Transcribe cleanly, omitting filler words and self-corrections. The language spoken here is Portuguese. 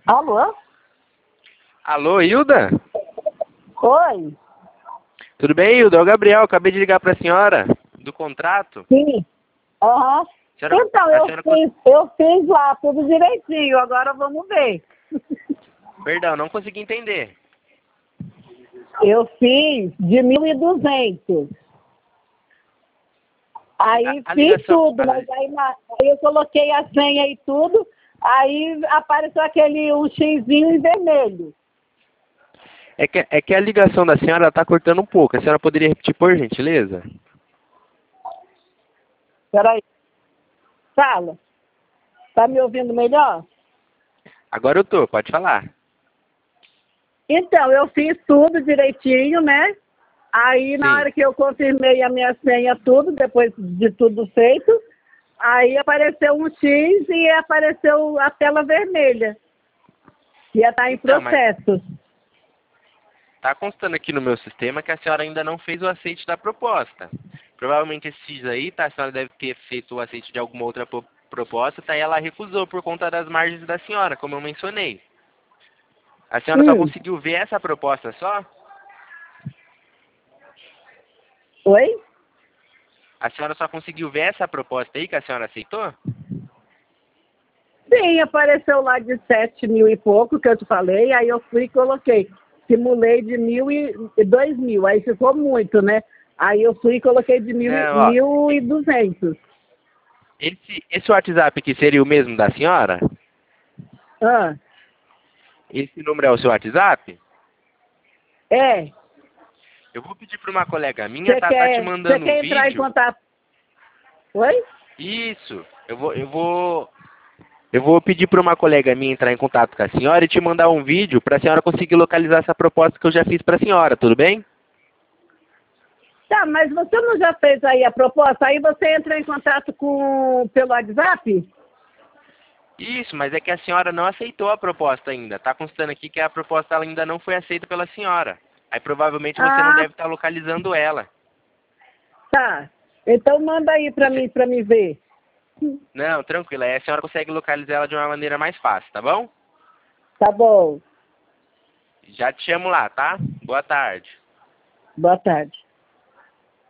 Alô? Alô, Hilda? Oi? Tudo bem, Hilda? É o Gabriel, acabei de ligar para a senhora do contrato. Sim. Aham. Senhora, Então, a senhora... eu fiz lá tudo direitinho, agora vamos ver. Perdão, não consegui entender. Eu fiz de 1.200. Aí A fiz ligação... tudo, mas aí eu coloquei a senha e tudo, aí apareceu aquele um xizinho em vermelho. É que a ligação da senhora está cortando um pouco. A senhora poderia repetir, por gentileza? Peraí. Fala. Tá me ouvindo melhor? Agora eu tô, pode falar. Então, eu fiz tudo direitinho, né? Aí, na Sim. hora que eu confirmei a minha senha, tudo, depois de tudo feito, aí apareceu um X e apareceu a tela vermelha. Ia estar em Então, mas processo. tá constando aqui no meu sistema que a senhora ainda não fez o aceite da proposta. Provavelmente esse X aí, tá? A senhora deve ter feito o aceite de alguma outra proposta, tá? E ela recusou por conta das margens da senhora, como eu mencionei. A senhora só Hum. conseguiu ver essa proposta só? Oi? A senhora só conseguiu ver essa proposta aí que a senhora aceitou? Sim, apareceu lá de 7.000 e pouco, que eu te falei, aí eu fui e coloquei. Simulei de 1.000 e 2.000, aí ficou muito, né? Aí eu fui e coloquei de Não, ó. 1.200. Esse WhatsApp aqui seria o mesmo da senhora? Ah, Esse número é o seu WhatsApp? é. Eu vou pedir para uma colega minha tá te Você mandando um quer entrar em vídeo. contato? Oi? Isso. Eu vou pedir para uma colega minha entrar em contato com a senhora e te mandar um vídeo para a senhora conseguir localizar essa proposta que eu já fiz para a senhora, tudo bem? Tá, mas você não já fez aí a proposta? Aí você entra em contato pelo WhatsApp? Isso, mas é que a senhora não aceitou a proposta ainda. Tá constando aqui que a proposta ela ainda não foi aceita pela senhora. Aí provavelmente você não Ah, deve estar localizando ela. tá. Então manda aí Você... para mim ver. Não, tranquilo. Aí a senhora consegue localizar ela de uma maneira mais fácil, tá bom? Tá bom. Já te chamo lá, tá? Boa tarde. Boa tarde.